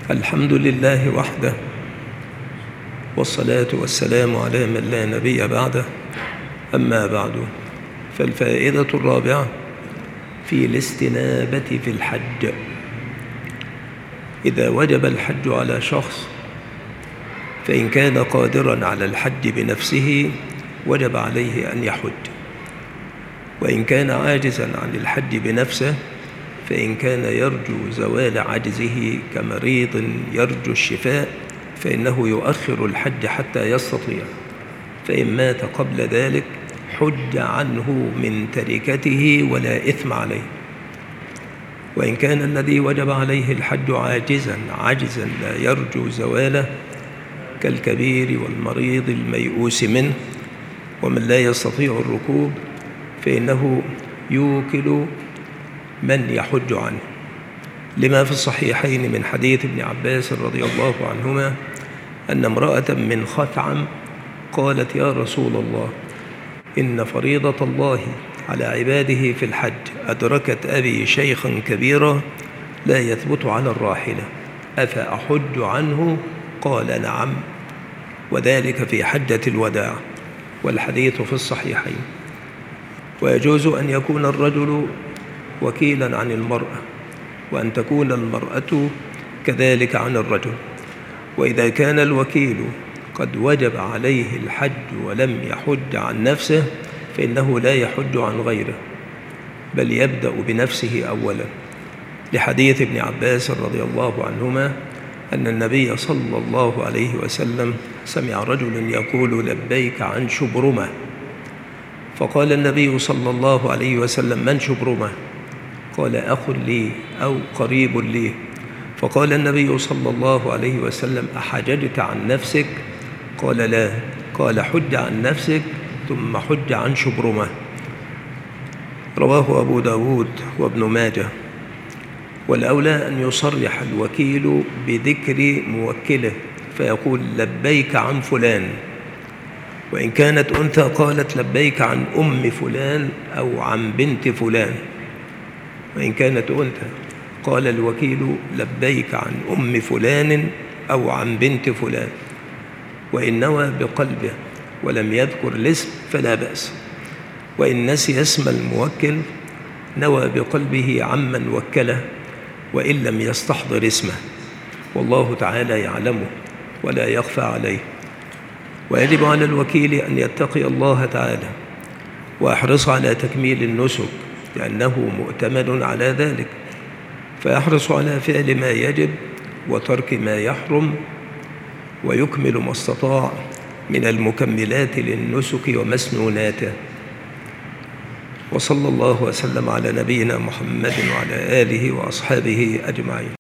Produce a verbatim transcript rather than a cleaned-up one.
الحمد لله وحده، والصلاة والسلام على من لا نبي بعده. أما بعد، فالفائدة الرابعة في الاستنابة في الحج. إذا وجب الحج على شخص، فإن كان قادراً على الحج بنفسه وجب عليه أن يحج، وإن كان عاجزاً عن الحج بنفسه، فإن كان يرجو زوال عجزه كمريض يرجو الشفاء، فإنه يؤخر الحج حتى يستطيع، فإن مات قبل ذلك حج عنه من تركته ولا إثم عليه. وإن كان الذي وجب عليه الحج عاجزاً عجزاً لا يرجو زواله كالكبير والمريض الميؤوس منه ومن لا يستطيع الركوب، فإنه يوكل من يحج عنه، لما في الصحيحين من حديث ابن عباس رضي الله عنهما أن امرأة من خثعم قالت: يا رسول الله، إن فريضة الله على عباده في الحج أدركت أبي شيخا كبيرا لا يثبت على الراحلة، أفأحج عنه؟ قال: نعم، وذلك في حجة الوداع، والحديث في الصحيحين. ويجوز أن يكون الرجل وكيلا عن المرأة، وأن تكون المرأة كذلك عن الرجل. وإذا كان الوكيل قد وجب عليه الحج ولم يحج عن نفسه، فإنه لا يحج عن غيره، بل يبدأ بنفسه أولا، لحديث ابن عباس رضي الله عنهما أن النبي صلى الله عليه وسلم سمع رجل يقول: لبيك عن شبرمة. فقال النبي صلى الله عليه وسلم: من شبرمة؟ قال: أخ لي أو قريب لي. فقال النبي صلى الله عليه وسلم: أحججت عن نفسك؟ قال: لا. قال: حج عن نفسك ثم حج عن شبرمة. رواه أبو داود وابن ماجه. والأولى أن يصرح الوكيل بذكر موكله فيقول: لبيك عن فلان. وإن كانت أنثى قالت: لبيك عن أم فلان أو عن بنت فلان. وإن كانت أنثى قال الوكيل: لبيك عن أم فلان أو عن بنت فلان. وإن نوى بقلبه ولم يذكر الاسم فلا بأس. وإن نسي اسم الموكل نوى بقلبه عمن وكله وإن لم يستحضر اسمه، والله تعالى يعلمه ولا يخفى عليه. ويجب على الوكيل أن يتقي الله تعالى ويحرص على تكميل النسك، لأنه مؤتمن على ذلك، فيحرص على فعل ما يجب وترك ما يحرم، ويكمل ما استطاع من المكملات للنسك ومسنوناته. وصلى الله وسلم على نبينا محمد وعلى آله وأصحابه أجمعين.